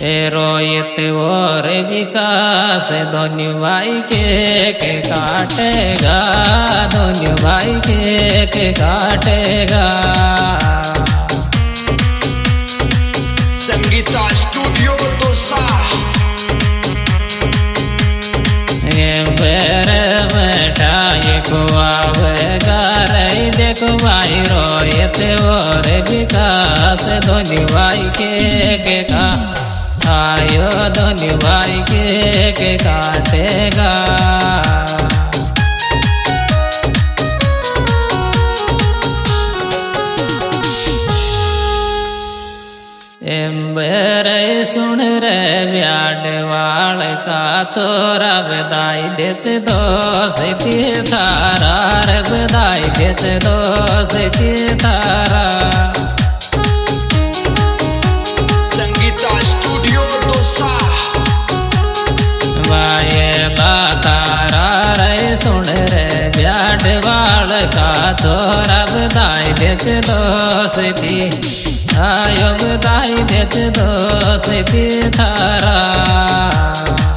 रोहित और विकास दोनों भाई के काटेगा, दोनों भाई के काटेगा। संगीता स्टूडियो दोसा बैठाई को आवेगा रही देखो भाई रोहित और विकास दोनों भाई के का आयो दोनों भाई के काटेगा। सुन रे ब्याडवाल का छोरा बधाई देच दोस्ती थारा रे बधाई देच दोस्ती थारा। संगीता स्टूडियो दोसा वाये तारा रे सुन रे ब्याडवाल का छोरा बधाई देच दोस्ती आयो बधाई देच दोस्ती थारा।